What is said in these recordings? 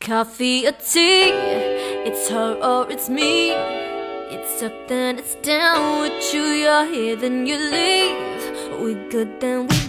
coffee or tea? It's her or it's me. It's up then it's down. With you, you're here then you leave. We good then we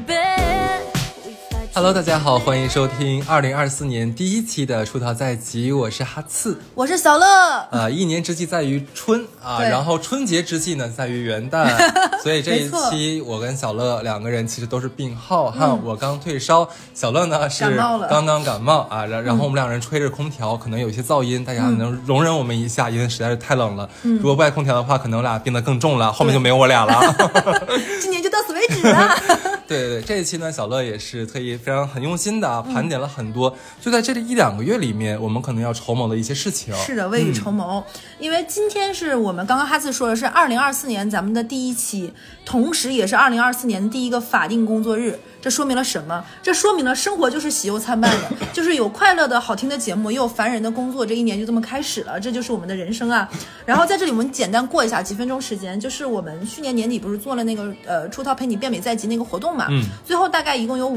bad.Hello， 大家好，欢迎收听2024年第一期的出逃在即，我是哈刺， 我是小乐。 一年之计在于春啊，然后春节之计呢在于元旦，所以这一期我跟小乐两个人其实都是病号哈，我刚退烧，小乐呢是刚刚感冒啊，然后我们两人吹着空调，可能有一些噪音，大家能容忍我们一下，因为实在是太冷了。如果不爱空调的话，可能我俩病得更重了，后面就没有我俩了。 今年就到此为止了。 对，这一期呢，小乐也是特意非常很用心的啊，盘点了很多，就在这一两个月里面，我们可能要筹谋的一些事情。 是的，未雨绸缪。因为今天是我们刚刚哈次说的是2024年咱们的第一期，同时也是2024年的第一个法定工作日。这说明了什么？这说明了生活就是喜忧参半的，就是有快乐的好听的节目，也有烦人的工作，这一年就这么开始了，这就是我们的人生啊。然后在这里我们简单过一下几分钟时间，就是我们去年年底不是做了那个出逃陪你变美在即那个活动嘛，最后大概一共有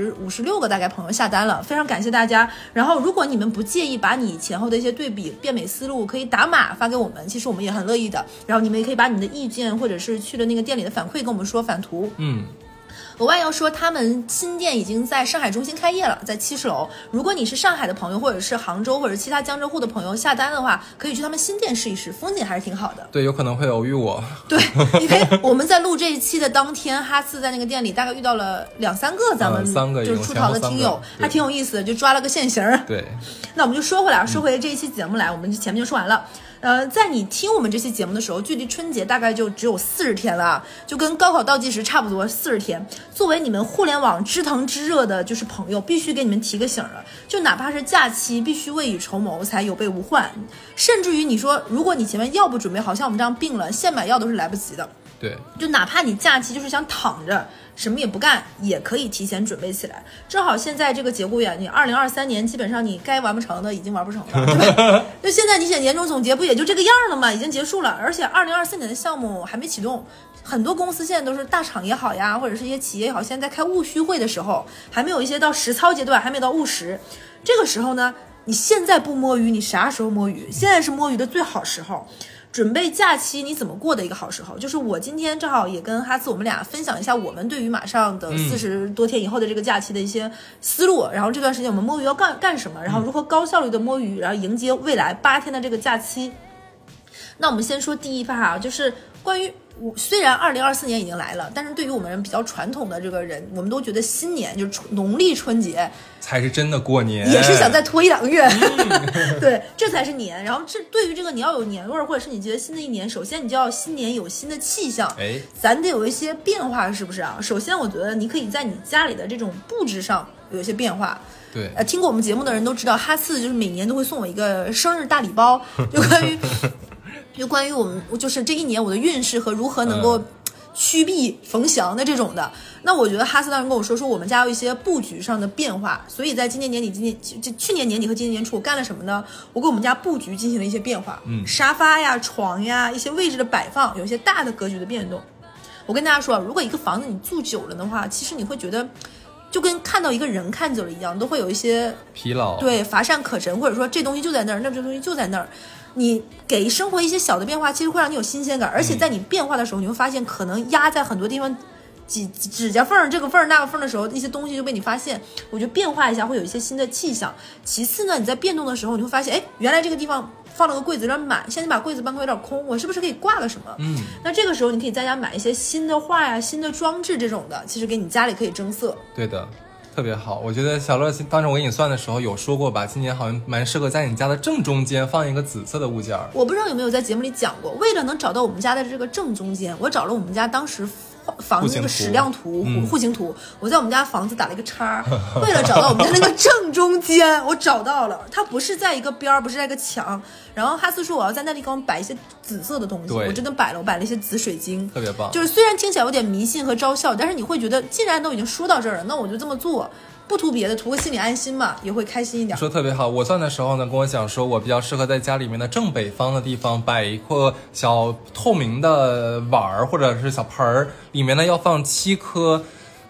56个大概朋友下单了，非常感谢大家。然后如果你们不介意把你前后的一些对比变美思路可以打码发给我们，其实我们也很乐意的。然后你们也可以把你们的意见或者是去的那个店里的反馈跟我们说，反图。额外要说，他们新店已经在上海中心开业了，在70楼。如果你是上海的朋友，或者是杭州或者其他江浙沪的朋友下单的话，可以去他们新店试一试，风景还是挺好的。 对，有可能会偶遇我。 对，因为我们在录这一期的当天，哈次在那个店里大概遇到了2-3个咱们就是出逃的听友，还挺有意思的，就抓了个现行。 对， 那我们就说回这一期节目来，我们前面就说完了。在你听我们这期节目的时候，距离春节大概就只有40天了，就跟高考倒计时差不多40天。作为你们互联网知疼知热的就是朋友，必须给你们提个醒了，就哪怕是假期，必须未雨绸缪才有备无患。甚至于你说，如果你前面药不准备好，像我们这样病了，现买药都是来不及的。 对， 就哪怕你假期就是想躺着什么也不干，也可以提前准备起来。正好现在这个节骨眼，你2023年基本上你该完不成的已经完不成了，对吧？就现在你写年终总结不也就这个样了吗？已经结束了，而且2024年的项目还没启动，很多公司现在都是大厂也好呀，或者是一些企业也好，现在在开务虚会的时候，还没有一些到实操阶段，还没有到务实。这个时候呢，你现在不摸鱼，你啥时候摸鱼？现在是摸鱼的最好时候。准备假期你怎么过的一个好时候，就是我今天正好也跟哈次我们俩分享一下我们对于马上的40多天以后的这个假期的一些思路，然后这段时间我们摸鱼要干什么，然后如何高效率的摸鱼，然后迎接未来8天的这个假期。那我们先说第一趴啊，就是关于虽然2024年已经来了，但是对于我们比较传统的这个人，我们都觉得新年就是农历春节才是真的过年， 也是想再拖1-2个月。对，这才是年。然后这对于这个你要有年味儿，或者是你觉得新的一年，首先你就要新年有新的气象，咱得有一些变化，是不是啊？首先我觉得你可以在你家里的这种布置上有一些变化。 对， 听过我们节目的人都知道，哈次就是每年都会送我一个生日大礼包，就关于我们就是这一年我的运势和如何能够趋避逢祥的这种的。那我觉得哈斯当时跟我说我们家有一些布局上的变化，所以在今年年底去年年底和今年年初我干了什么呢？我给我们家布局进行了一些变化，沙发呀床呀一些位置的摆放有一些大的格局的变动。我跟大家说，如果一个房子你住久了的话，其实你会觉得就跟看到一个人看久了一样，都会有一些疲劳， 对，乏善可陈，或者说这东西就在那儿，那这东西就在那儿。你给生活一些小的变化，其实会让你有新鲜感，而且在你变化的时候，你会发现可能压在很多地方指甲缝这个缝那个缝的时候，一些东西就被你发现。我觉得变化一下会有一些新的气象。其次呢，你在变动的时候，你会发现，原来这个地方放了个柜子有点满，现在把柜子搬开有点空，我是不是可以挂个什么？那这个时候你可以在家买一些新的画呀、新的装置这种的，其实给你家里可以增色。 对的。特别好，我觉得小乐当时我给你算的时候有说过吧，今年好像蛮适合在你家的正中间放一个紫色的物件。 我不知道有没有在节目里讲过，为了能找到我们家的这个正中间，我找了我们家当时房子那个矢量图、户型图，我在我们家房子打了一个叉，为了找到我们家那个正中间，我找到了，它不是在一个边儿，不是在一个墙。然后哈斯说我要在那地方摆一些紫色的东西，我真的摆了，我摆了一些紫水晶， 特别棒。 就是虽然听起来有点迷信和招笑，但是你会觉得既然都已经说到这儿了，那我就这么做，不图别的，图个心里安心嘛，也会开心一点。 说特别好，我算的时候呢，跟我讲说我比较适合在家里面的正北方的地方摆一个小透明的碗儿或者是小盆儿，里面呢要放7颗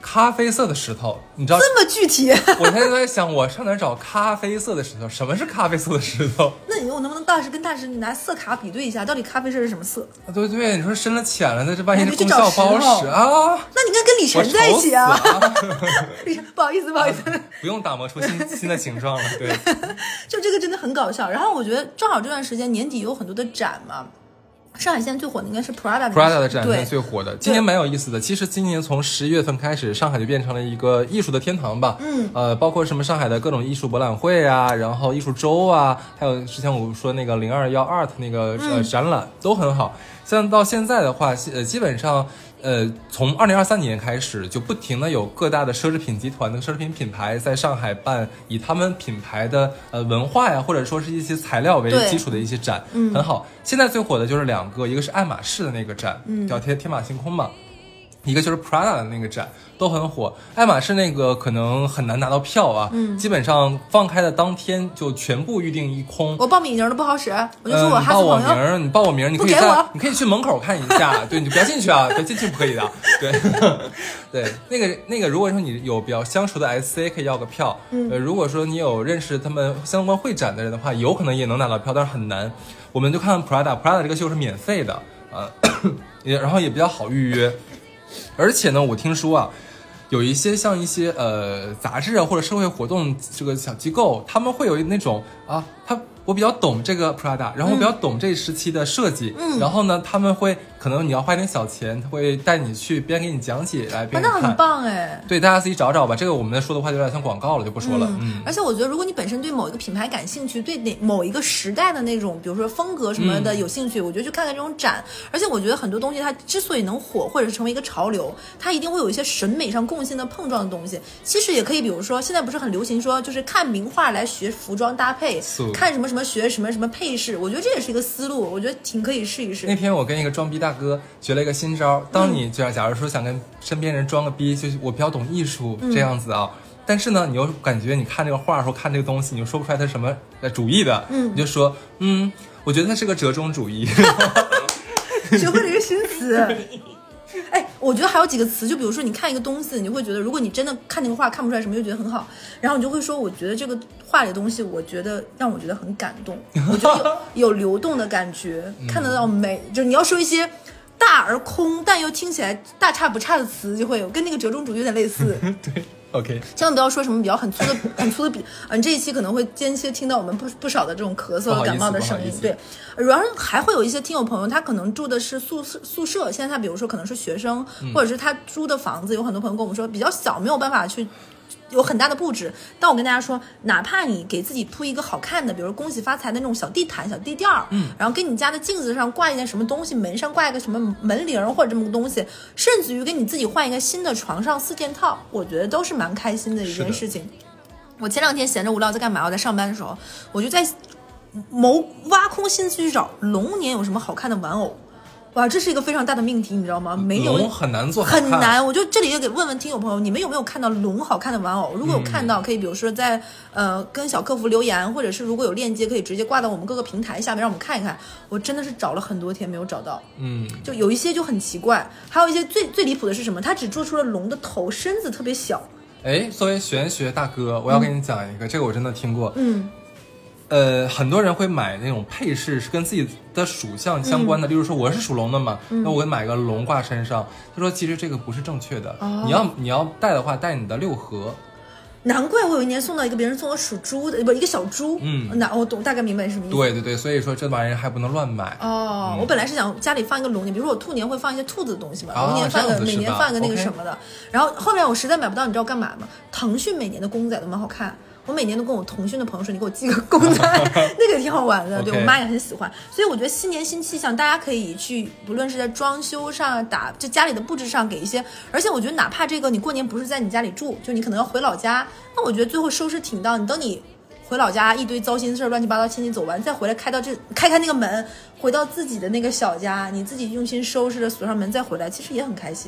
咖啡色的石头，你知道这么具体？ 我现在在想，我上哪找咖啡色的石头？什么是咖啡色的石头？ 那我能不能跟大师你拿色卡比对一下，到底咖啡色是什么色？ 对对，你说深了浅了，那这万一是功效不好使啊？ 那你应该跟李晨在一起啊！李晨，不好意思， 不用打磨出新的形状了。对， 就这个真的很搞笑。然后我觉得正好这段时间年底有很多的展嘛。上海现在最火的应该是 Prada 的展是最火的，今年蛮有意思的。其实今年从11月份开始，上海就变成了一个艺术的天堂吧。包括什么上海的各种艺术博览会啊，然后艺术周啊，还有之前我说那个0212 Art 那个展览都很好。像到现在的话，基本上。从2023年开始，就不停的有各大的奢侈品集团的奢侈品品牌在上海办以他们品牌的文化呀，或者说是一些材料为基础的一些展，很好。现在最火的就是2个，一个是爱马仕的那个展，叫天马行空嘛，一个就是 Prada 的那个展，都很火。爱马仕那个可能很难拿到票啊，基本上放开的当天就全部预定一空。 我报名都不好使，我就说我哈斯朋友， 你报我名，你可以去门口看一下，对，你不要进去啊，别进去不可以的。对，对，那个，如果说你有比较相熟的 SC 可以要个票，如果说你有认识他们相关会展的人的话，有可能也能拿到票，但是很难。我们就看 Prada 这个秀是免费的，然后也比较好预约。而且呢，我听说啊，有一些像一些杂志啊或者社会活动这个小机构，他们会有那种我比较懂这个 Prada， 然后我比较懂这一时期的设计，然后呢，他们会可能你要花点小钱，他会带你去边给你讲解来边看， 那很棒哎。 对，大家自己找找吧。这个我们说的话就有点像广告了，就不说了。 而且我觉得，如果你本身对某一个品牌感兴趣，对某一个时代的那种，比如说风格什么的有兴趣，我觉得去看看这种展。而且我觉得很多东西它之所以能火，或者是成为一个潮流，它一定会有一些审美上共性的碰撞的东西。其实也可以，比如说现在不是很流行说，就是看名画来学服装搭配，看什么学什么配饰，我觉得这也是一个思路，我觉得挺可以试一试。 那天我跟一个装逼大哥学了一个新招，当你假如说想跟身边人装个逼，就是我比较懂艺术这样子啊，但是呢，你又感觉你看这个画的时候看这个东西，你又说不出来它是什么主义的，你就说我觉得它是个折中主义。 学会了一个新词。哎，我觉得还有几个词，就比如说你看一个东西，你会觉得如果你真的看那个画看不出来什么，又觉得很好，然后你就会说我觉得这个画里的东西让我觉得很感动，我觉得有流动的感觉，看得到美，就是你要说一些大而空但又听起来大差不差的词，就会有跟那个折中主义有点类似。 对，OK， 千万不要说什么比较很粗的笔你这一期可能会间接听到我们不少的这种咳嗽感冒的声音。对，然后还会有一些听友朋友，他可能住的是宿舍，现在他比如说可能是学生，或者是他租的房子，有很多朋友跟我们说比较小，没有办法去有很大的布置。但我跟大家说，哪怕你给自己铺一个好看的，比如恭喜发财的那种小地毯、小地垫然后给你家的镜子上挂一件什么东西，门上挂一个什么门铃或者这么个东西，甚至于给你自己换一个新的床上4件套，我觉得都是蛮开心的一件事情。我前2天闲着无聊在干嘛？我在上班的时候，我就在挖空心思去找龙年有什么好看的玩偶。哇，这是一个非常大的命题，你知道吗？没有， 龙很难做， 很难。我就这里也给问听友朋友，你们有没有看到龙好看的玩偶？如果有看到，可以比如说在跟小客服留言，或者是如果有链接，可以直接挂到我们各个平台下面，让我们看一看。我真的是找了很多天没有找到，就有一些就很奇怪，还有一些最离谱的是什么？他只做出了龙的头，身子特别小。 哎，作为玄学大哥，我要跟你讲一个，这个我真的听过。很多人会买那种配饰是跟自己的属相相关的，例如说我是属龙的嘛，那我买个龙挂身上。他说其实这个不是正确的，你要戴的话戴你的6合。 难怪我有一年送到一个别人送我属猪的，一个小猪。那我懂，大概明白什么意思。 对对对，所以说这玩意儿还不能乱买。 我本来是想家里放一个龙年，比如说我兔年会放一些兔子的东西嘛，龙年放一个，每年放一个那个什么的。然后后面我实在买不到，你知道干嘛吗？腾讯每年的公仔都蛮好看。我每年都跟我腾讯的朋友说，你给我寄个公仔，那个挺好玩的。对，我妈也很喜欢。所以我觉得新年新气象，大家可以去，不论是在装修上就家里的布置上给一些。而且我觉得哪怕这个你过年不是在你家里住，就你可能要回老家，那我觉得最后收拾挺到你，等你回老家一堆糟心事乱七八糟亲戚走完，再回来开开那个门，回到自己的那个小家，你自己用心收拾了锁上门再回来，其实也很开心。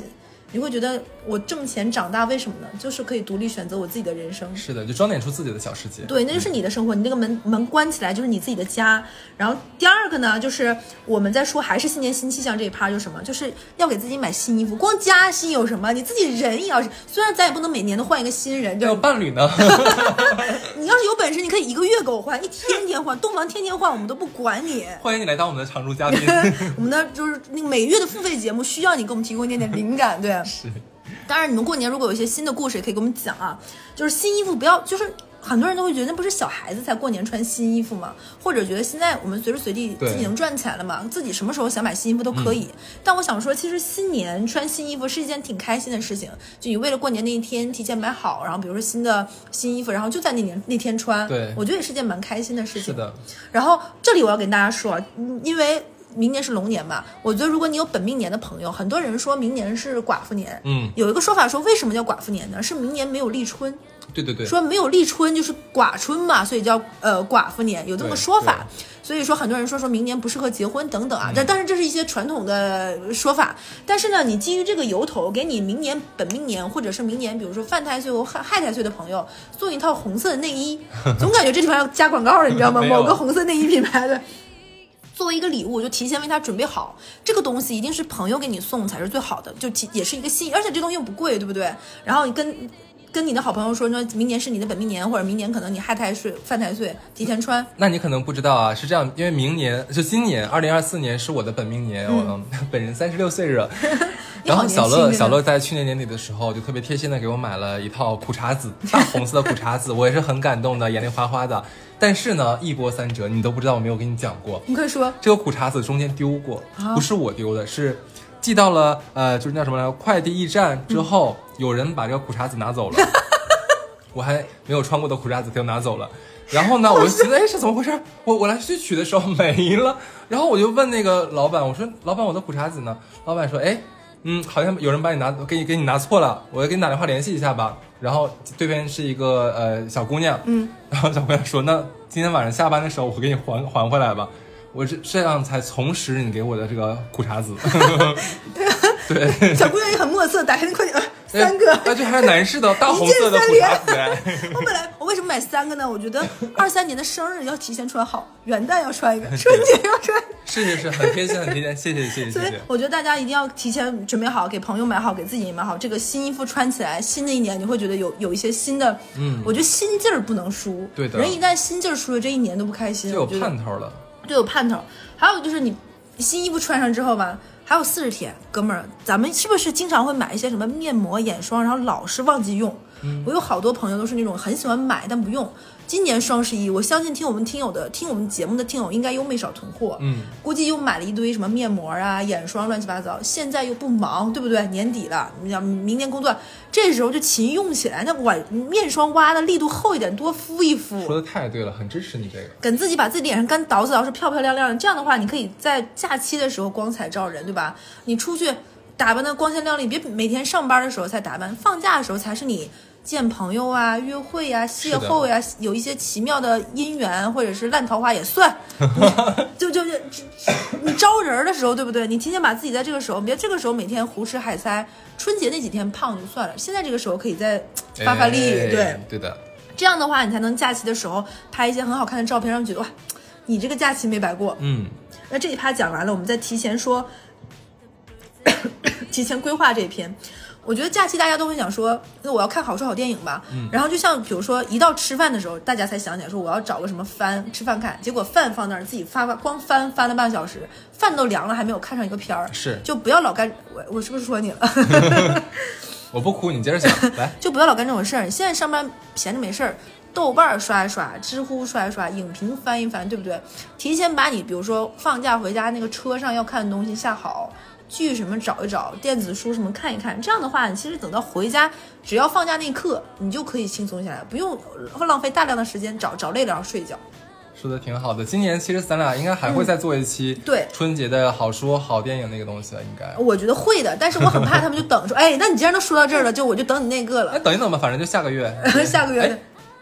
你会觉得我挣钱长大，为什么呢？就是可以独立选择我自己的人生。 是的，就装点出自己的小世界。 对，那就是你的生活，你这个门关起来就是你自己的家。然后第二个呢，就是我们在说还是新年新气象这一趴，就是什么？就是要给自己买新衣服。光加薪有什么？你自己人也要是，虽然咱也不能每年都换一个新人， 有伴侣呢。 你要是有本事，你可以1个月给我换，一天换，洞房天换，我们都不管你。 欢迎你来当我们的常驻嘉宾。 我们的就是那个每月的付费节目，需要你给我们提供一点点灵感，对。 是。 当然，你们过年如果有一些新的故事，也可以给我们讲啊。就是新衣服不要，就是很多人都会觉得那不是小孩子才过年穿新衣服吗？或者觉得现在我们随时随地自己能赚钱了嘛，自己什么时候想买新衣服都可以。但我想说，其实新年穿新衣服是一件挺开心的事情。就你为了过年那一天提前买好，然后比如说新衣服，然后就在那天穿， 对， 我觉得也是件蛮开心的事情。 是的。 然后这里我要跟大家说，因为明年是龙年嘛，我觉得如果你有本命年的朋友，很多人说明年是寡妇年，有一个说法说为什么叫寡妇年呢？是明年没有立春， 对， 说没有立春就是寡春嘛，所以叫寡妇年，有这么个说法。所以说很多人说明年不适合结婚等等啊，但是这是一些传统的说法。但是呢，你基于这个由头，给你明年本命年或者是明年比如说犯太岁或害太岁的朋友送一套红色的内衣，总感觉这地方要加广告了，你知道吗？某个红色内衣品牌的。作为一个礼物，就提前为他准备好，这个东西一定是朋友给你送才是最好的，就也是一个心意，而且这东西又不贵，对不对？然后你跟你的好朋友说，明年是你的本命年，或者明年可能你害太岁、犯太岁，提前穿。 那你可能不知道啊，是这样，因为明年就今年2024年是我的本命年，我本人36岁了。然后小乐在去年年底的时候就特别贴心的给我买了一套苦茶子，大红色的苦茶子，我也是很感动的，眼泪花花的。但是呢，一波三折，你都不知道我没有跟你讲过。 你快说， 这个苦茶子中间丢过，不是我丢的，是寄到了就是叫什么来着，快递驿站之后，有人把这个苦茶子拿走了，我还没有穿过的苦茶子给我拿走了。然后呢，我就觉得是怎么回事？我来去取的时候没了，然后我就问那个老板，我说老板，我的苦茶子呢？老板说，好像有人把你给你拿错了，我给你打电话联系一下吧。然后对面是一个小姑娘，然后小姑娘说，那今天晚上下班的时候我给你还回来吧。我这样才重拾你给我的这个苦茶子。对， 小姑娘也很墨色，打开那快点，3个， 这还是男士的大红色的苦茶子。 我为什么买3个呢？我觉得23年的生日要提前穿好，元旦要穿一个，春节要穿。 是很贴心，很贴心，谢谢。 所以我觉得大家一定要提前准备好，给朋友买好，给自己也买好。这个新衣服穿起来，新的一年你会觉得有一些新的，我觉得心劲儿不能输。 对的， 人一旦心劲儿输了，这一年都不开心， 就有盼头了。 对，有盼头。还有就是你新衣服穿上之后吧，还有40天，哥们儿，咱们是不是经常会买一些什么面膜、眼霜，然后老是忘记用？我有好多朋友都是那种很喜欢买但不用。今年双11，我相信听我们节目的听友应该又没少囤货，估计又买了一堆什么面膜啊、眼霜乱七八糟。现在又不忙，对不对？年底了，你想明年工作，这时候就勤用起来。那面霜挖的力度厚一点，多敷一敷。 说的太对了，很支持你这个。 跟自己把自己脸上干捯饬漂漂亮亮的，这样的话，你可以在假期的时候光彩照人，对吧？你出去打扮的光鲜亮丽，别每天上班的时候才打扮，放假的时候才是你见朋友啊、约会啊、邂逅呀，有一些奇妙的姻缘或者是烂桃花也算。就你招人的时候，对不对？你提前把自己在这个时候，别这个时候每天胡吃海塞，春节那几天胖就算了，现在这个时候可以再发发力， 对的。 这样的话，你才能假期的时候拍一些很好看的照片，让你觉得哇，你这个假期没白过。那这一趴讲完了，我们再提前说，提前规划这一篇。我觉得假期大家都会想说，那我要看好书好电影吧。然后就像比如说一到吃饭的时候，大家才想起来说我要找个什么吃饭看，结果饭放那儿自己光翻了半小时，饭都凉了还没有看上一个片儿。 是， 就不要老干，我是不是说你了？ 我不哭，你接着讲来。 就不要老干这种事儿。现在上班闲着没事儿，豆瓣刷一刷，知乎刷一刷，影评翻一翻，对不对？提前把你比如说放假回家那个车上要看的东西下好。剧什么找一找，电子书什么看一看，这样的话，你其实等到回家，只要放假那一刻，你就可以轻松下来，不用浪费大量的时间找累了然后睡觉。 说的挺好的，今年其实咱俩应该还会再做一期对春节的好书好电影那个东西了，应该。 我觉得会的，但是我很怕他们就等说，哎，那你既然都说到这儿了，我就等你那个了。 等一等吧，反正就下个月。 下个月。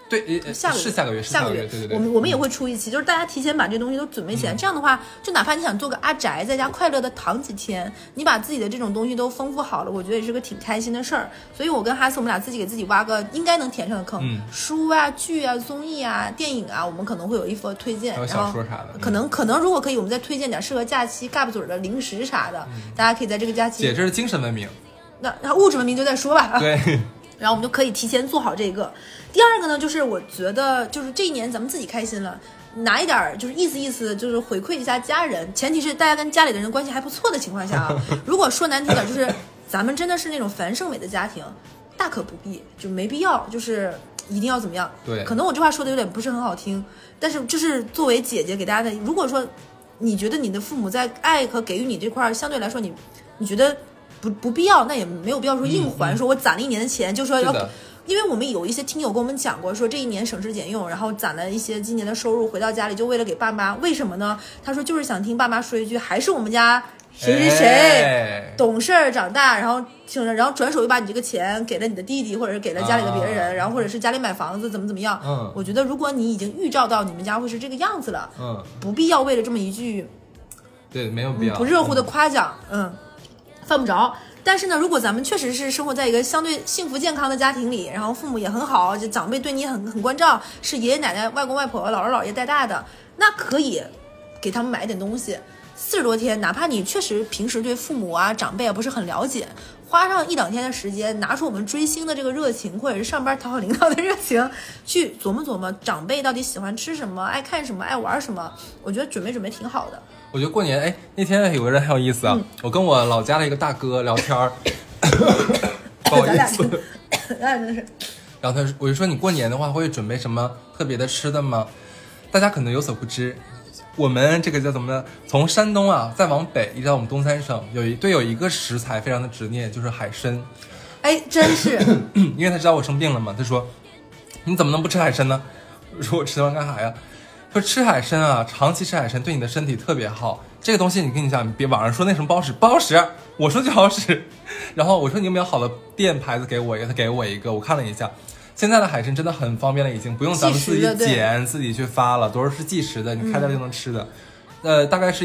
对， 下个月， 对， 我们也会出一期，就是大家提前把这东西都准备起来，这样的话，就哪怕你想做个阿宅，在家快乐的躺几天，你把自己的这种东西都丰富好了，我觉得也是个挺开心的事儿。所以我跟哈斯，我们俩自己给自己挖个应该能填上的坑，书啊、剧啊、综艺啊、电影啊，我们可能会有一份推荐， 还有小说啥的， 可能如果可以，我们再推荐点适合假期嘎巴嘴的零食啥的，大家可以在这个假期。 姐，这是精神文明， 那物质文明就再说吧。 对。 然后我们就可以提前做好这个。第二个呢，就是我觉得就是这一年咱们自己开心了，拿一点就是意思，就是回馈一下家人，前提是大家跟家里的人关系还不错的情况下啊。如果说难听点，就是咱们真的是那种樊胜美的家庭，大可不必，就没必要就是一定要怎么样。 对， 可能我这话说的有点不是很好听，但是就是作为姐姐给大家的，如果说你觉得你的父母在爱和给予你这块相对来说你觉得不必要，那也没有必要说硬还，说我攒了一年的钱就说要，因为我们有一些听友跟我们讲过，说这一年省吃俭用，然后攒了一些今年的收入回到家里，就为了给爸妈，为什么呢？他说就是想听爸妈说一句，还是我们家谁谁谁懂事儿长大，然后转手又把你这个钱给了你的弟弟，或者是给了家里的别人，然后或者是家里买房子怎么样。我觉得如果你已经预兆到你们家会是这个样子了，不必要为了这么一句， 对，没有必要不热乎的夸奖，犯不着。但是呢，如果咱们确实是生活在一个相对幸福健康的家庭里，然后父母也很好，就长辈对你很关照，是爷爷奶奶、外公外婆、姥姥姥爷带大的，那可以给他们买一点东西。40多天，哪怕你确实平时对父母啊、长辈啊不是很了解，花上1-2天的时间，拿出我们追星的这个热情，或者是上班讨好领导的热情，去琢磨长辈到底喜欢吃什么、爱看什么、爱玩什么，我觉得准备挺好的。 我觉得过年，那天有个人很有意思啊，我跟我老家的一个大哥聊天不好意思， 真是。 然后我就说你过年的话会准备什么特别的吃的吗？大家可能有所不知，我们这个叫怎么呢？从山东啊再往北一直到我们东三省，有一个食材非常的执念，就是海参。 真是， 因为他知道我生病了嘛，他说你怎么能不吃海参呢？我说我吃完干啥呀？说吃海参啊，长期吃海参对你的身体特别好。这个东西你跟你讲，你别网上说那什么不好使，不好使，我说就好使。然后我说你有没有好的店牌子给我一个，他给我一个，我看了一下，现在的海参真的很方便了，已经不用咱们自己捡自己去发了，都是即食的，你开掉就能吃的。大概是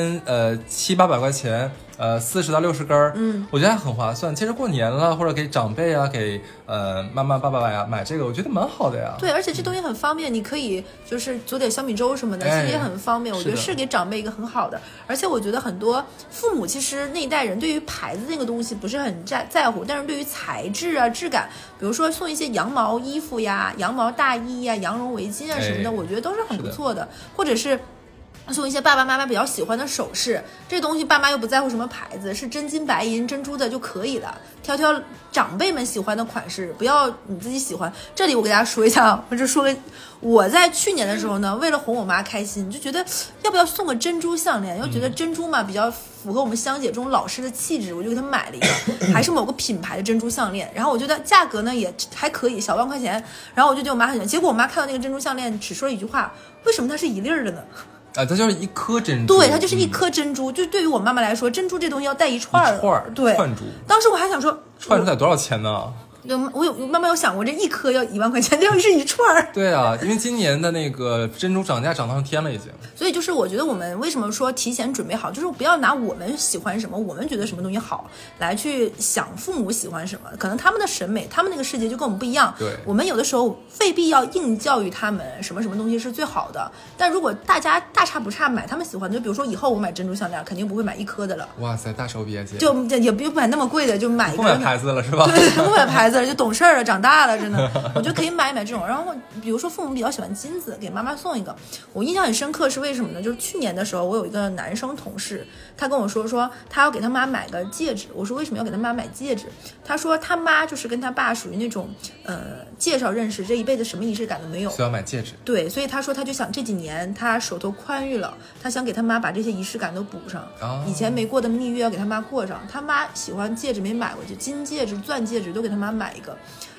1700-800块钱，40到60根，我觉得还很划算。其实过年了，或者给长辈啊，给妈妈爸爸呀买这个，我觉得蛮好的呀。 对，而且这东西很方便，你可以就是做点小米粥什么的，其实也很方便。我觉得是给长辈一个很好的，而且我觉得很多父母其实那一代人对于牌子那个东西不是很在乎，但是对于材质啊、质感，比如说送一些羊毛衣服呀、羊毛大衣呀、羊绒围巾啊什么的，我觉得都是很不错的，或者是送一些爸爸妈妈比较喜欢的首饰，这东西爸妈又不在乎什么牌子，是真金白银珍珠的就可以了，挑长辈们喜欢的款式，不要你自己喜欢。这里我给大家说一下，我在去年的时候呢，为了哄我妈开心，就觉得要不要送个珍珠项链，又觉得珍珠嘛比较符合我们香姐这种老师的气质，我就给她买了一个，还是某个品牌的珍珠项链，然后我觉得价格呢也还可以，小万块钱，然后我就觉得我妈很喜欢，结果我妈看到那个珍珠项链只说了一句话，为什么它是一粒的呢？ 它就是一颗珍珠， 对，它就是一颗珍珠，就对于我妈妈来说，珍珠这东西要带一串对， 串珠。 当时我还想说， 串珠得多少钱呢？ 我妈妈有想过，这一颗要1万块钱，这要是一串。 对啊，因为今年的那个珍珠涨价涨上天了已经。 所以就是我觉得我们为什么说提前准备好，就是不要拿我们喜欢什么，我们觉得什么东西好来去想父母喜欢什么，可能他们的审美，他们那个世界就跟我们不一样。 对， 我们有的时候未必要硬教育他们什么东西是最好的，但如果大家大差不差买他们喜欢的，就比如说以后我买珍珠项链，肯定不会买1颗的了。 哇塞，大手笔啊姐！ 就也不买那么贵的，就买一个。 不买牌子了是吧？ 对，不买牌子了，就懂事了，长大了，真的，我觉得可以买这种。然后比如说父母比较喜欢金子，给妈妈送一个。我印象很深刻是为什么呢？就是去年的时候，我有一个男生同事，他跟我说他要给他妈买个戒指。我说为什么要给他妈买戒指？他说他妈就是跟他爸属于那种介绍认识，这一辈子什么仪式感都没有， 所以要买戒指。 对，所以他说他就想这几年他手头宽裕了，他想给他妈把这些仪式感都补上，以前没过的蜜月要给他妈过上。他妈喜欢戒指没买过，就金戒指、钻戒指都给他妈买一个。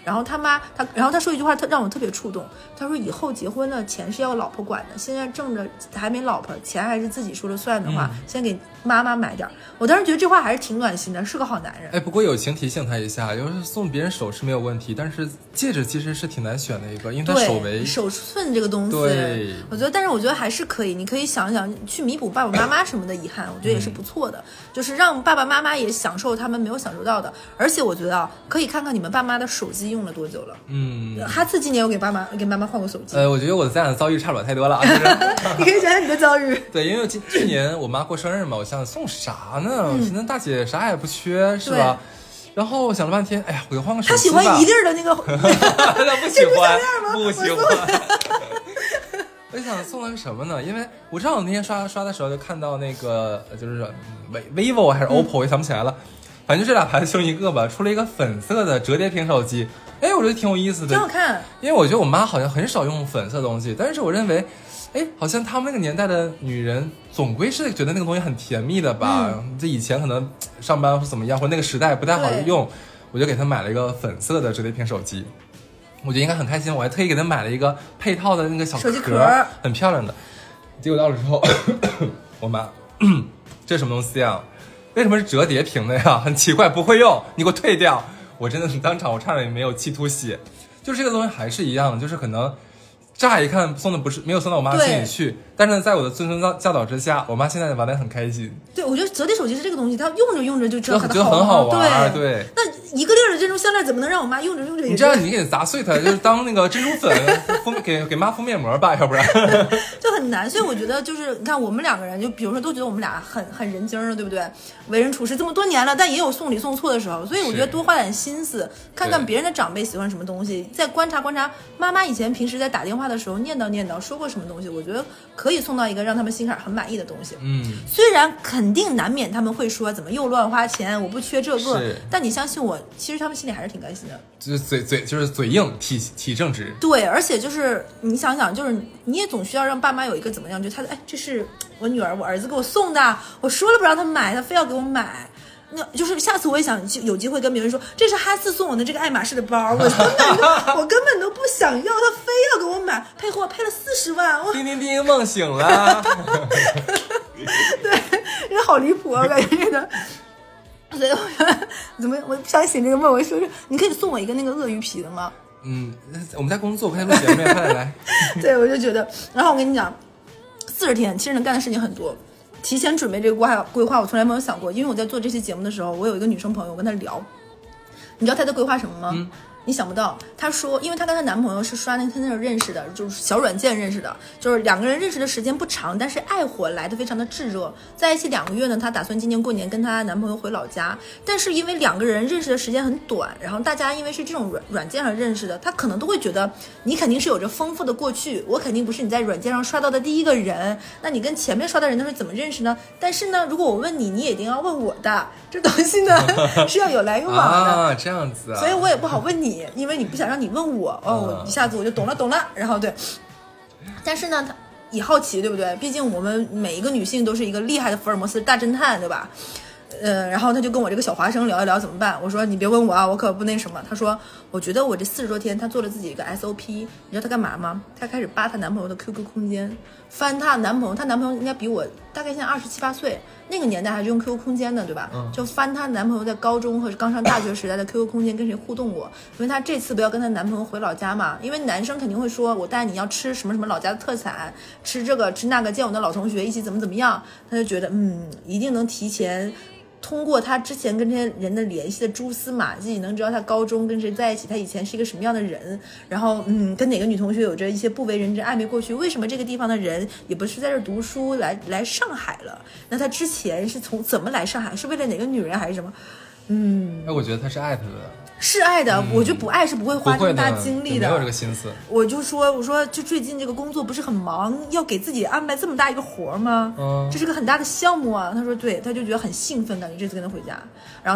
然后他说一句话让我特别触动，他说以后结婚了钱是要老婆管的，现在挣着还没老婆，钱还是自己说了算的话，先给妈妈买点。我当时觉得这话还是挺暖心的，是个好男人。 不过友情提醒他一下，就是送别人首饰没有问题，但是戒指其实是挺难选的一个，因为它手围手寸这个东西， 对， 但是我觉得还是可以，你可以想想去弥补爸爸妈妈什么的遗憾，我觉得也是不错的，就是让爸爸妈妈也享受他们没有享受到的。而且我觉得可以看看你们爸妈的手机用了多久了。哈次今年有给妈妈换过手机。 我觉得我的咱俩遭遇差不了太多了。 你可以讲讲你的遭遇。 对，因为去年我妈过生日嘛，我想送啥呢？现在大姐啥也不缺，是吧？然后我想了半天，哎呀，我给换个手机吧。 她喜欢一粒的那个， 她不喜欢，不喜欢。我想送了个什么呢？因为我正好那天刷的时候就看到那个就是vivo 还是 OPPO， 也想不起来了。反正就这俩牌子其中一个吧，出了一个粉色的折叠屏手机，我觉得挺有意思的， 挺好看。因为我觉得我妈好像很少用粉色的东西，但是我认为，好像他们那个年代的女人总归是觉得那个东西很甜蜜的吧。这以前可能上班或怎么样，或者那个时代不太好用，我就给她买了一个粉色的折叠屏手机，我觉得应该很开心。我还特意给她买了一个配套的那个小手机壳， 很漂亮的。结果到了之后，我妈，这什么东西啊？为什么是折叠屏的呀？很奇怪，不会用，你给我退掉！我真的是当场我差点没有气吐血。就是这个东西还是一样，就是可能乍一看送的没有送到我妈心里去，但是在我的谆谆教导之下，我妈现在玩得很开心。 对，我觉得折叠手机是这个东西，它用着用着就知道它的很好玩。对， 那一个粒的珍珠项链怎么能让我妈用着用着？ 你这样你给砸碎它，就是当那个珍珠粉给妈敷面膜吧，要不然就很难。所以我觉得就是你看我们两个人，就比如说都觉得我们俩很人精了，对不对？为人处事这么多年了，但也有送礼送错的时候，所以我觉得多花点心思，看看别人的长辈喜欢什么东西，再观察观察妈妈以前平时在打电话的时候念叨说过什么东西，我觉得可以送到一个让他们心坎很满意的东西。虽然肯定难免他们会说怎么又乱花钱，我不缺这个，但你相信我，其实他们心里还是挺开心的。 就是嘴硬，体正直。 对，而且就是你想想，就是你也总需要让爸妈有一个怎么样，就他这是我女儿我儿子给我送的，我说了不让他买，他非要给我买。那就是下次我也想有机会跟别人说，这是哈斯送我的这个爱马仕的包，我根本都不想要，他非要给我买，配货配了40万。 叮叮叮，梦醒了。 对，这个好离谱啊，我感觉这个。所以我不想醒这个梦，我说你可以送我一个那个鳄鱼皮的吗？ 我们在工作，快录节目，快来。 对，我就觉得，然后我跟你讲，40天其实能干的事情很多。提前准备这个规划，我从来没有想过，因为我在做这期节目的时候，我有一个女生朋友，我跟她聊，你知道她在规划什么吗？你想不到，她说，因为她跟她男朋友是刷那个认识的，就是小软件认识的，就是两个人认识的时间不长，但是爱火来得非常的炙热，在一起2个月呢，她打算今年过年跟她男朋友回老家，但是因为2个人认识的时间很短，然后大家因为是这种软件上认识的，她可能都会觉得你肯定是有着丰富的过去，我肯定不是你在软件上刷到的第一个人，那你跟前面刷的人都是怎么认识呢？但是呢，如果我问你，你也一定要问我的，这东西呢是要有来有往的这样子啊， 所以我也不好问你，因为你不想让你问我我一下子我就懂了，然后对，但是呢，他也好奇，对不对？毕竟我们每一个女性都是一个厉害的福尔摩斯大侦探，对吧？然后他就跟我这个小华生聊一聊怎么办。我说你别问我啊，我可不那什么。他说我觉得我这40多天他做了自己一个 SOP， 你知道他干嘛吗？他开始扒她男朋友的 QQ 空间，翻她男朋友应该比我大概现在27、8岁，那个年代还是用 QQ 空间的，对吧？就翻她男朋友在高中和刚上大学时代的 QQ 空间跟谁互动过，因为她这次不要跟她男朋友回老家嘛，因为男生肯定会说我带你要吃什么什么老家的特产，吃这个吃那个，见我的老同学一起怎么样，他就觉得一定能提前通过他之前跟这些人的联系的蛛丝马迹，能知道他高中跟谁在一起，他以前是一个什么样的人，然后跟哪个女同学有着一些不为人知暧昧过去，为什么这个地方的人也不是在这读书来上海了，那他之前是从怎么来上海，是为了哪个女人还是什么？ 我觉得他是爱他的， 是爱的，我觉得不爱是不会花这么大精力的， 没有这个心思。 我说就最近这个工作不是很忙，要给自己安排这么大一个活吗？这是个很大的项目啊。他说对，他就觉得很兴奋，感觉这次跟他回家，然后他就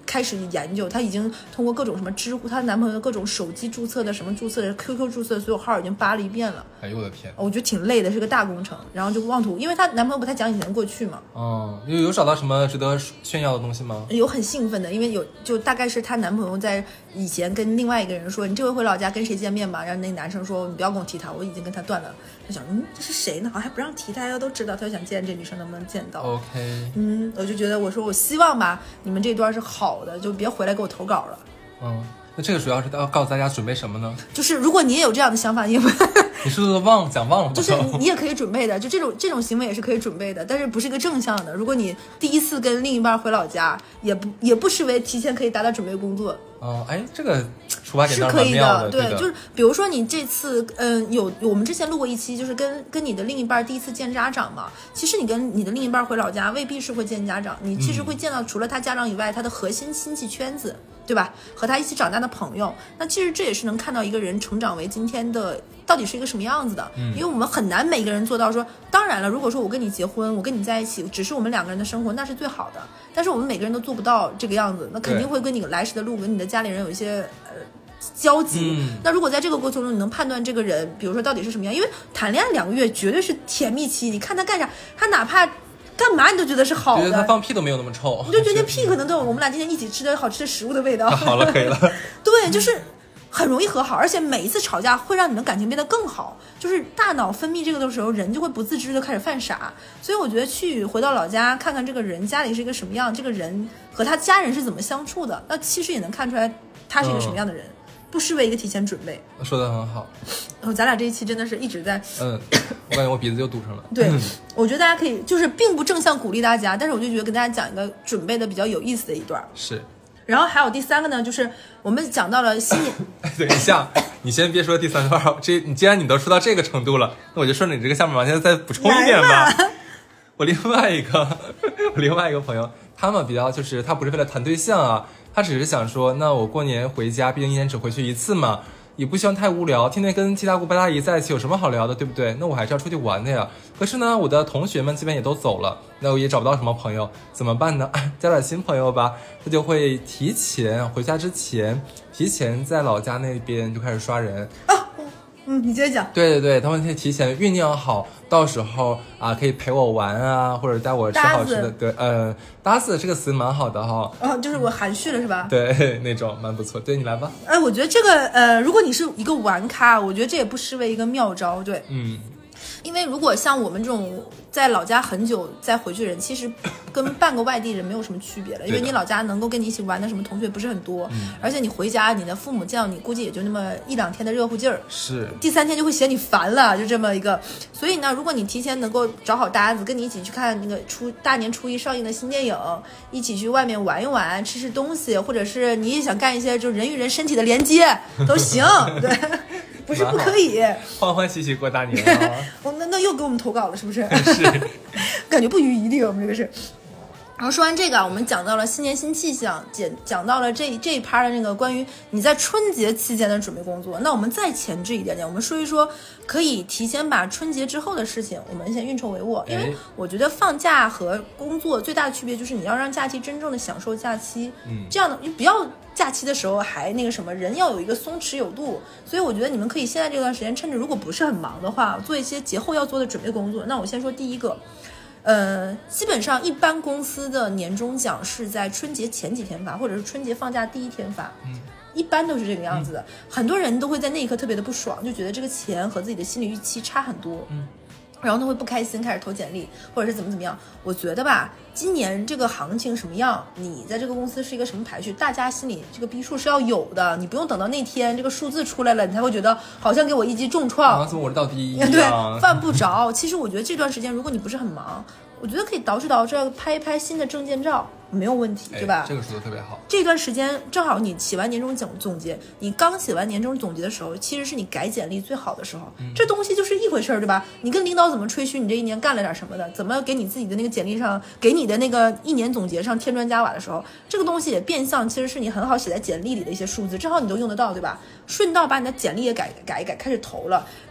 开始研究，她已经通过各种什么知乎，她男朋友的各种手机注册的什么注册的 QQ 注册的所有号已经扒了一遍了。 哎呦我的天， 我觉得挺累的，是个大工程。然后就妄图，因为她男朋友不太讲以前的过去嘛。 有找到什么值得炫耀的东西吗？ 有很兴奋的，因为就大概是她男朋友在以前跟另外一个人说，你这回回老家跟谁见面吧？然后那个男生说，你不要跟我提他，我已经跟他断了。他想，这是谁呢？好像还不让提，大家都知道，他就想见这女生能不能见到。 OK， 我就觉得，我说我希望吧，你们这段是好的，就别回来给我投稿了。 那这个主要是要告诉大家准备什么呢？ 就是如果你也有这样的想法，你也不你是不是忘了？ 就是你也可以准备的，就这种行为也是可以准备的，但是不是一个正向的。如果你第一次跟另一半回老家，也不失为提前可以打打准备工作。 这个出发点是可以的， 对， 就是比如说你这次，我们之前录过一期，就是跟你的另一半第一次见家长嘛。其实你跟你的另一半回老家，未必是会见家长，你其实会见到除了他家长以外，他的核心亲戚圈子，对吧？和他一起长大的朋友，那其实这也是能看到一个人成长为今天的到底是一个什么样子的。因为我们很难每个人做到说，当然了，如果说我跟你结婚，我跟你在一起，只是我们两个人的生活，那是最好的。但是我们每个人都做不到这个样子，那肯定会跟你来时的路，跟你的家里人有一些交集。那如果在这个过程中你能判断这个人，比如说到底是什么样，因为谈恋爱2个月绝对是甜蜜期，你看他干啥，他哪怕干嘛你都觉得是好的， 觉得他放屁都没有那么臭， 你就觉得屁可能都有我们俩今天一起吃的好吃的食物的味道。 好了，可以了。 对，就是很容易和好，而且每一次吵架会让你们感情变得更好，就是大脑分泌这个的时候，人就会不自知的开始犯傻。所以我觉得回到老家看看这个人家里是一个什么样，这个人和他家人是怎么相处的，那其实也能看出来他是一个什么样的人，不失为一个提前准备。 说得很好。 咱俩这一期真的是一直在我感觉我鼻子就堵上了。 对，我觉得大家可以，就是并不正向鼓励大家，但是我就觉得跟大家讲一个准备的比较有意思的一段。 是。 然后还有第3个呢，就是我们讲到了新年。 等一下，你先别说第3段，你既然你都说到这个程度了，那我就顺着你这个下面往下再补充一点吧。我另外一个朋友，他们比较就是他不是为了谈对象啊，他只是想说，那我过年回家，毕竟1年只回去1次嘛，也不希望太无聊，天天跟七大姑八大姨在一起有什么好聊的，对不对？那我还是要出去玩的呀。可是呢，我的同学们基本也都走了，那我也找不到什么朋友，怎么办呢？交点新朋友吧。他就会提前回家之前，提前在老家那边就开始刷人。 你接着讲。 对，他们会提前酝酿好，到时候啊可以陪我玩啊，或者带我吃好吃的。对，搭子这个词蛮好的哈。 就是我含蓄了是吧？ 对，那种蛮不错。对，你来吧。 我觉得这个如果你是一个玩咖，我觉得这也不失为一个妙招。对，因为如果像我们这种在老家很久再回去的人，其实跟半个外地人没有什么区别了，因为你老家能够跟你一起玩的什么同学不是很多，而且你回家你的父母见到你估计也就那么1-2天的热乎劲儿， 是第3天就会嫌你烦了，就这么一个。所以呢，如果你提前能够找好搭子，跟你一起去看那个大年初1上映的新电影，一起去外面玩一玩，吃吃东西，或者是你也想干一些就人与人身体的连接都行。对，不是不可以， 欢欢喜喜过大年啊。 那又给我们投稿了是不是？ 是， 感觉不遗余力，我们这个是。然后说完这个，我们讲到了新年新气象，讲到了这一趴的那个关于你在春节期间的准备工作。那我们再前置一点点，我们说一说可以提前把春节之后的事情，我们先运筹帷幄。因为我觉得放假和工作最大的区别就是你要让假期真正的享受假期，这样的你不要假期的时候还那个什么，人要有一个松弛有度。所以我觉得你们可以现在这段时间趁着如果不是很忙的话，做一些节后要做的准备工作。那我先说第一个。基本上一般公司的年终奖是在春节前几天发，或者是春节放假第1天发，一般都是这个样子的。很多人都会在那一刻特别的不爽，就觉得这个钱和自己的心理预期差很多，然后他会不开心，开始投简历，或者是怎么样。我觉得吧，今年这个行情什么样，你在这个公司是一个什么排序，大家心里这个逼数是要有的，你不用等到那天这个数字出来了，你才会觉得好像给我一击重创， 怎么我是到第1 对，犯不着。其实我觉得这段时间如果你不是很忙，我觉得可以捯饬拍一拍新的证件照，没有问题，对吧？ 这个说的特别好。 这段时间正好你写完年终总结，你刚写完年终总结的时候，其实是你改简历最好的时候。这东西就是一回事儿，对吧？你跟领导怎么吹嘘你这1年干了点什么的，怎么给你自己的那个简历上，给你的那个1年总结上添砖加瓦的时候，这个东西也变相其实是你很好写在简历里的一些数字，正好你都用得到，对吧？顺道把你的简历也改，开始投了。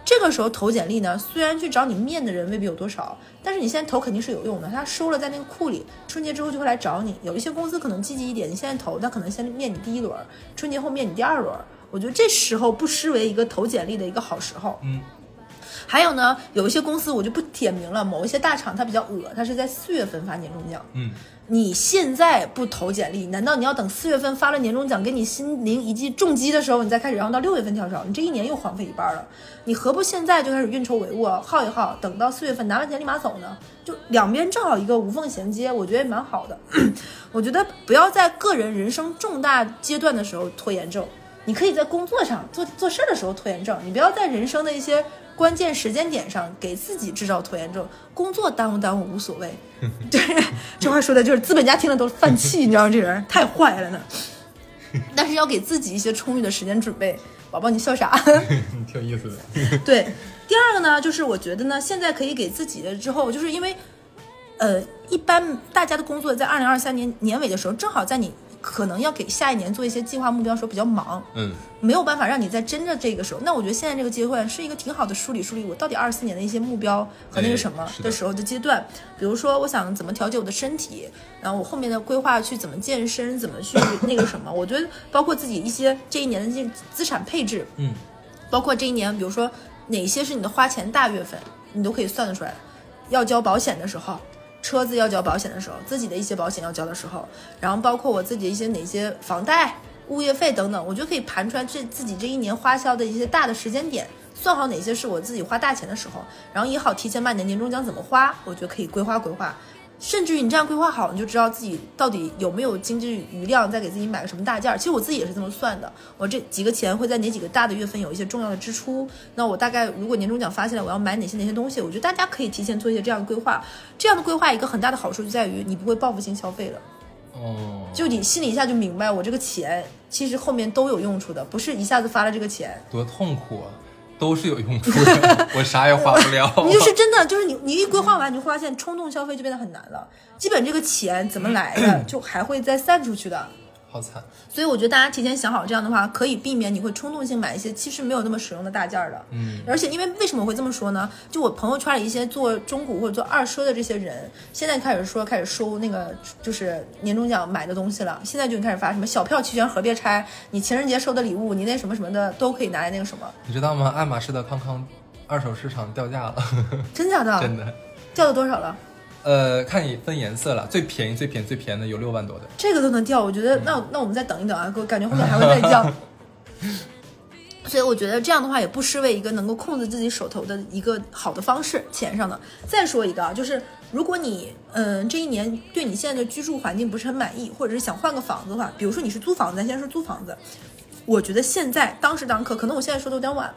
这个时候投简历呢，虽然去找你面的人未必有多少，但是你现在投肯定是有用的，他收了在那个库里，春节之后就会来找你。有一些公司可能积极一点，你现在投，他可能先面你第一轮，春节后面你第二轮。我觉得这时候不失为一个投简历的一个好时候。还有呢，有一些公司我就不点名了，某一些大厂它比较恶，它是在4月份发年终奖。你现在不投简历，难道你要等4月份发了年终奖给你心灵一记重击的时候你再开始，然后到6月份跳槽，你这一年又荒废一半了。你何不现在就开始运筹帷幄，耗一耗，等到4月份拿完钱立马走呢？就两边正好一个无缝衔接，我觉得也蛮好的。我觉得不要在个人人生重大阶段的时候拖延症，你可以在工作上做事的时候拖延症，你不要在人生的一些关键时间点上给自己制造拖延症。工作耽误无所谓。对，这话说的就是资本家听了都犯气，你知道这人太坏了呢。但是要给自己一些充裕的时间准备。宝宝你笑啥？ 挺有意思的。 对，第二个呢，就是我觉得呢，现在可以给自己的之后，就是因为一般大家的工作在2023年年尾的时候，正好在你可能要给下一年做一些计划目标的时候比较忙，没有办法让你在真的这个时候。那我觉得现在这个阶段是一个挺好的梳理我到底24年的一些目标和那个什么的时候的阶段。比如说我想怎么调节我的身体，然后我后面的规划去怎么健身，怎么去那个什么。我觉得包括自己一些这一年的这些资产配置，包括这一年比如说哪些是你的花钱大月份，你都可以算得出来。要交保险的时候，车子要交保险的时候，自己的一些保险要交的时候，然后包括我自己一些哪些房贷、物业费等等，我觉得可以盘出来自己这一年花销的一些大的时间点，算好哪些是我自己花大钱的时候，然后也好提前把你的年终奖怎么花，我觉得可以规划。甚至于你这样规划好，你就知道自己到底有没有经济余量再给自己买个什么大件。其实我自己也是这么算的，我这几个钱会在哪几个大的月份有一些重要的支出，那我大概如果年终奖发下来我要买哪些东西，我觉得大家可以提前做一些这样的规划。这样的规划一个很大的好处就在于你不会报复性消费了。就你心里一下就明白，我这个钱其实后面都有用处的，不是一下子发了这个钱多痛苦啊，都是有用处的。我啥也花不了。 你就是真的就是你一规划完，你就发现冲动消费就变得很难了，基本这个钱怎么来的就还会再散出去的。 好惨。 所以我觉得大家提前想好，这样的话可以避免你会冲动性买一些其实没有那么实用的大件的。而且因为为什么我会这么说呢，就我朋友圈里一些做中古或者做二奢的这些人，现在开始收那个就是年终奖买的东西了。现在就开始发什么小票期权盒别拆，你情人节收的礼物，你那什么什么的都可以拿来那个什么。 你知道吗？爱马仕的康康二手市场掉价了。 真假的？ 真的。 掉了多少了？ 看你分颜色了，最便宜的有6万多的， 这个都能掉，我觉得那我们再等一等啊，我感觉后面还会再掉。所以我觉得这样的话也不失为一个能够控制自己手头的一个好的方式，钱上的。再说一个啊，就是如果你这一年对你现在的居住环境不是很满意，或者是想换个房子的话，比如说你是租房子，咱先说租房子，我觉得现在当时当刻，可能我现在说的有点晚了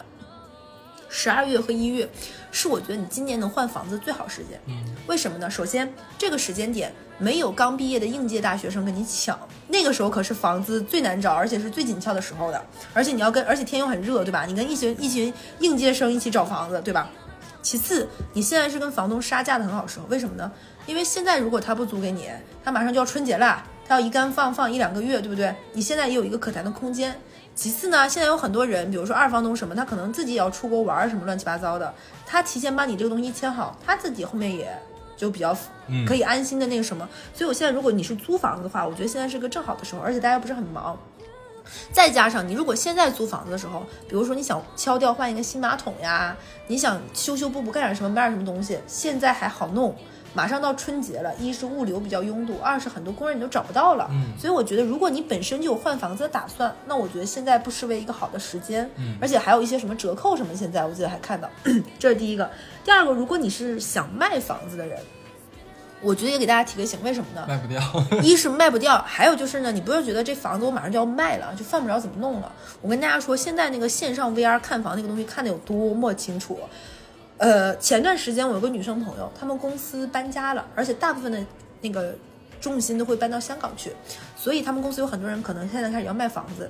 ，12月和1月是我觉得你今年能换房子最好时间。为什么呢？首先这个时间点没有刚毕业的应届大学生跟你抢，那个时候可是房子最难找而且是最紧俏的时候的，而且天又很热，对吧？你跟一群应届生一起找房子，对吧？其次你现在是跟房东杀价的很好时候，为什么呢？因为现在如果他不租给你，他马上就要春节了，他要一干放1-2个月，对不对？你现在也有一个可谈的空间。其次呢，现在有很多人，比如说二房东什么，他可能自己也要出国玩什么乱七八糟的，他提前把你这个东西签好，他自己后面也就比较可以安心的那个什么。所以我现在如果你是租房子的话，我觉得现在是个正好的时候，而且大家不是很忙。再加上你如果现在租房子的时候，比如说你想敲掉换一个新马桶呀，你想修补干点什么买点什么东西，现在还好弄。马上到春节了，一是物流比较拥堵，二是很多工人你都找不到了。所以我觉得如果你本身就有换房子的打算，那我觉得现在不失为一个好的时间。而且还有一些什么折扣什么，现在我记得还看到。这是第一个。第二个，如果你是想卖房子的人，我觉得也给大家提个醒，为什么呢？ 卖不掉。 一是卖不掉，还有就是呢，你不要觉得这房子我马上就要卖了，就犯不着怎么弄了。我跟大家说，现在那个线上 VR 看房那个东西看得有多么清楚。前段时间我有个女生朋友，他们公司搬家了，而且大部分的那个重心都会搬到香港去，所以他们公司有很多人可能现在开始要卖房子。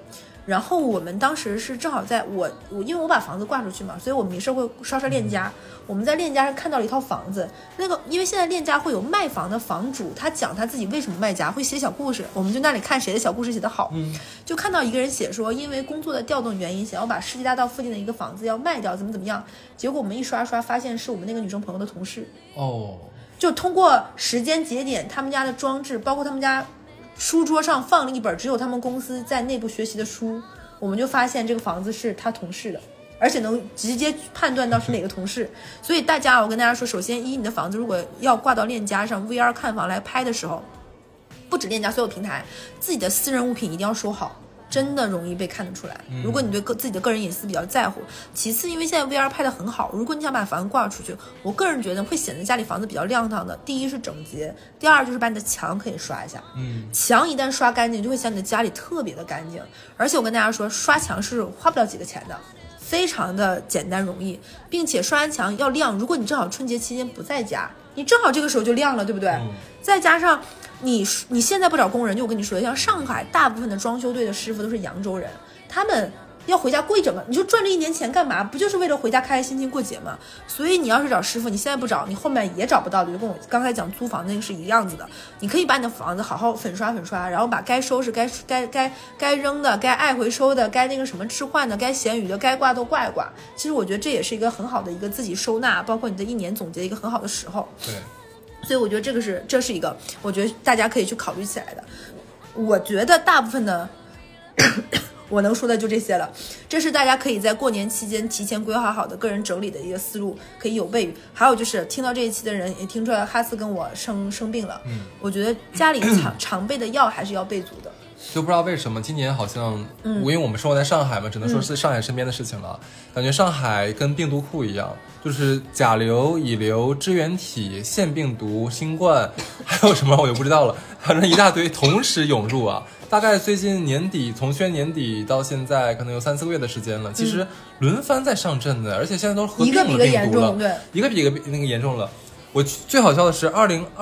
然后我们当时是正好在因为我把房子挂出去嘛，所以我们也是会刷链家。我们在链家上看到了一套房子，那个因为现在链家会有卖房的房主，他讲他自己为什么卖家，会写小故事，我们就那里看谁的小故事写得好。就看到一个人写说，因为工作的调动原因，想要把世纪大道附近的一个房子要卖掉，怎么样，结果我们一刷发现是我们那个女生朋友的同事。就通过时间节点，他们家的装置，包括他们家书桌上放了一本只有他们公司在内部学习的书，我们就发现这个房子是他同事的，而且能直接判断到是哪个同事。所以我跟大家说，首先你的房子如果要挂到链家上 VR 看房来拍的时候，不止链家，所有平台自己的私人物品一定要收好，真的容易被看得出来。如果你对自己的个人隐私比较在乎。其次，因为现在 VR 拍得很好，如果你想把房子挂出去，我个人觉得会显得家里房子比较亮堂的。第一是整洁，第二就是把你的墙可以刷一下。墙一旦刷干净，就会显你的家里特别的干净。而且我跟大家说，刷墙是花不了几个钱的，非常的简单容易，并且刷完墙要亮。如果你正好春节期间不在家，你正好这个时候就亮了，对不对？再加上你现在不找工人，就我跟你说，像上海大部分的装修队的师傅都是扬州人，他们要回家过一整个，你就赚这1年钱干嘛？不就是为了回家开开心心过节吗？所以你要是找师傅，你现在不找，你后面也找不到的，就跟我刚才讲租房那个是一样子的。你可以把你的房子好好粉刷，然后把该收拾、该扔的、该爱回收的、该那个什么置换的、该闲鱼的、该挂都挂一挂。其实我觉得这也是一个很好的一个自己收纳，包括你的1年总结一个很好的时候。 对。 所以我觉得这是一个，我觉得大家可以去考虑起来的。我觉得大部分的我能说的就这些了，这是大家可以在过年期间提前规划好的个人整理的一个思路，可以有备于。还有就是听到这一期的人也听出来哈斯跟我生病了，我觉得家里常备的药还是要备足的。 就不知道为什么今年好像，因为我们生活在上海嘛，只能说是上海身边的事情了。感觉上海跟病毒库一样，就是甲流、乙流、支原体、腺病毒、新冠，还有什么我就不知道了，反正一大堆同时涌入啊。大概最近年底，从去年年底到现在，可能有3-4个月的时间了。其实轮番在上阵的，而且现在都合并了病毒了，一个比一个那个严重了。我最好笑的是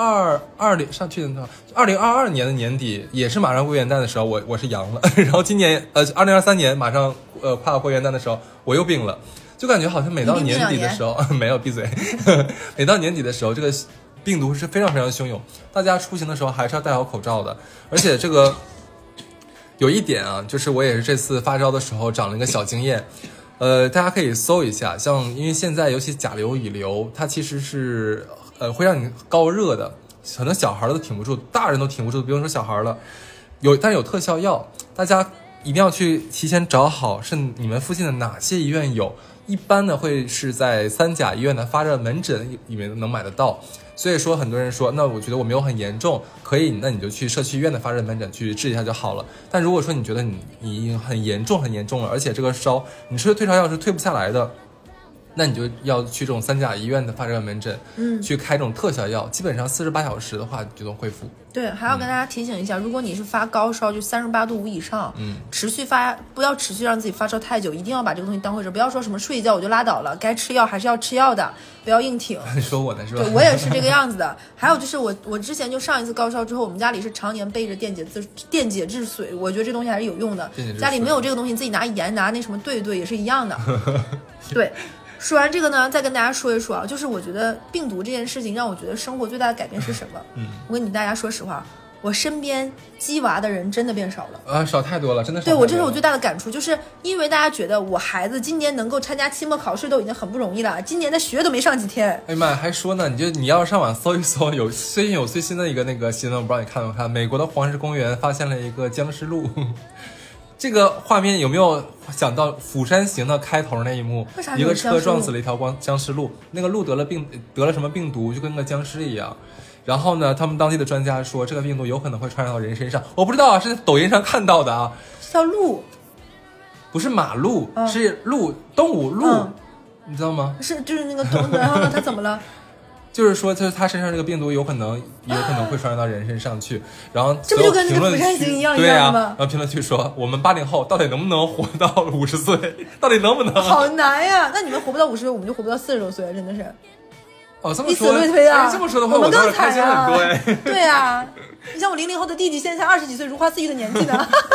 2022年的年底，也是马上过元旦的时候，我是阳了，然后今年2023年马上跨过元旦的时候，我又病了，就感觉好像每到年底的时候，没有闭嘴，每到年底的时候，这个病毒是非常非常汹涌，大家出行的时候还是要戴好口罩的，而且这个有一点啊，就是我也是这次发烧的时候长了一个小经验。大家可以搜一下，像因为现在尤其甲流、乙流，它其实是会让你高热的，可能小孩都挺不住，大人都挺不住，不用说小孩了。但是有特效药，大家一定要去提前找好是你们附近的哪些医院有，一般呢会是在3甲医院的发热门诊里面能买得到。所以说很多人说，那我觉得我没有很严重，可以，那你就去社区医院的发热门诊去治一下就好了。但如果说你觉得你已经很严重了，而且这个烧你吃的退烧药是退不下来的，那你就要去这种3甲医院的发热门诊，去开这种特效药，基本上48小时的话就能恢复。 对，还要跟大家提醒一下，如果你是发高烧，就38度5以上，不要持续让自己发烧太久，一定要把这个东西当回事，不要说什么睡一觉我就拉倒了，该吃药还是要吃药的，不要硬挺。 你说我呢是吧？ 对，我也是这个样子的。还有就是我之前就上一次高烧之后，我们家里是常年备着电解质水，我觉得这东西还是有用的。家里没有这个东西，自己拿盐拿那什么兑一兑也是一样的。对。说完这个呢，再跟大家说一说啊，就是我觉得病毒这件事情让我觉得生活最大的改变是什么？我跟大家说实话，我身边鸡娃的人真的变少了少太多了，真的少太多了。 对，这是我最大的感触，就是因为大家觉得我孩子今年能够参加期末考试都已经很不容易了，今年的学都没上几天。 哎妈，还说呢，你要上网搜一搜，最近有最新的一个那个新闻，我不知道你看没看？美国的黄石公园发现了一个僵尸鹿。这个画面有没有想到《釜山行》的开头那一幕？一个车撞死了一条僵尸鹿，那个鹿得了什么病毒，就跟个僵尸一样。然后呢，他们当地的专家说，这个病毒有可能会传染到人身上。我不知道啊，是抖音上看到的啊。 叫鹿， 不是马鹿，是鹿，动物鹿，你知道吗？ 就是那个动物，然后呢，它怎么了？ 就是说，他身上这个病毒有可能会传染到人身上去，然后这不就跟那个釜山行一样对啊， 吗？ 然后评论区说，我们80后到底能不能活到50岁？到底能不能？ 好难呀！那你们活不到50岁，我们就活不到40多岁，真的是。 哦，这么说， 以此类推啊！ 这么说的话， 我们更开心很多哎。 对啊，你像我00后的弟弟，现在才20几岁，如花似玉的年纪呢。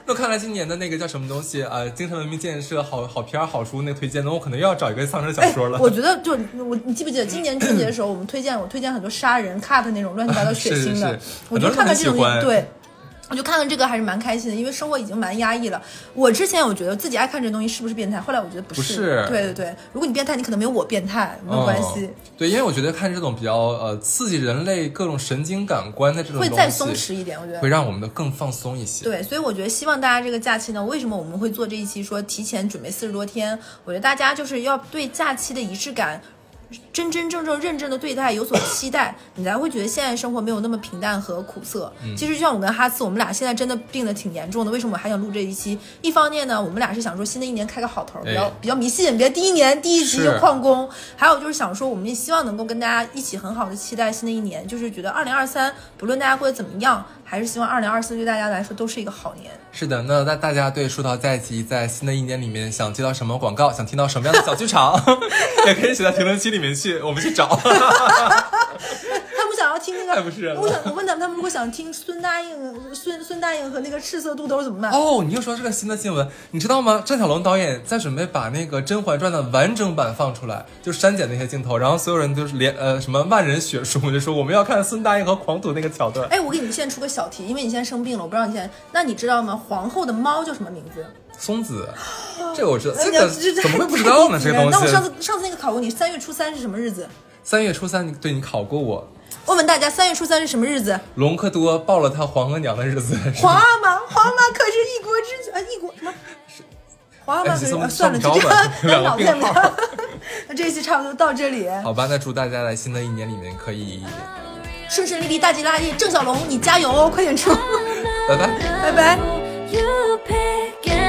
那看来今年的那个叫什么东西精神文明建设好片好书那个推荐的，我可能又要找一个丧尸小说了。 我觉得就你记不记得今年春节的时候，我推荐很多杀人 cut 那种乱七八糟血腥的，我就看看这种对。我就看看这个还是蛮开心的，因为生活已经蛮压抑了。我之前我觉得自己爱看这东西是不是变态，后来我觉得不是。对对对，如果你变态，你可能没有我变态，没有关系。 对，因为我觉得看这种比较刺激人类各种神经感官的这种东西， 会再松弛一点，我觉得会让我们的更放松一些。 对，所以我觉得希望大家这个假期呢，为什么我们会做这一期说提前准备40多天？我觉得大家就是要对假期的仪式感真真正正认真的对待，有所期待，你才会觉得现在生活没有那么平淡和苦涩。其实就像我跟哈次，我们俩现在真的病得挺严重的。为什么我还想录这一期？一方面呢，我们俩是想说新的一年开个好头，比较迷信，别第一年第一集就旷工。还有就是想说，我们也希望能够跟大家一起很好的期待新的一年，就是觉得2023不论大家过得怎么样，还是希望2024对大家来说都是一个好年。 是的，那大家对书桃在一起在新的一年里面想接到什么广告，想听到什么样的小剧场，也可以写在评论区里面去，我们去找。他们想要听那个， 不是我问他们如果想听孙答应和那个赤色肚兜怎么办？ 哦，你又说这个新的新闻，你知道吗？郑晓龙导演在准备把那个《甄嬛传》的完整版放出来，就删减那些镜头，然后所有人就是什么万人血书，就说我们要看孙答应和狂赌那个桥段。 哎，我给你现在出个小题，因为你现在生病了，我不知道你现在，那你知道吗？皇后的猫叫什么名字？ 松子，这个我知道，这个怎么会不知道呢？这个东西。 那我上次那个考过你，3月初3是什么日子 ？3月初3，对，你考过我。 问问大家，3月初3是什么日子？ 隆科多抱了他皇额娘的日子。 皇阿玛可是一国之一国什么？皇阿玛可是算了，就这样，脑子不好。那这一期差不多到这里。 好吧，那祝大家在新的一年里面可以顺顺利利，大吉大利。郑晓龙，你加油哦，快点出。 拜拜， 拜拜。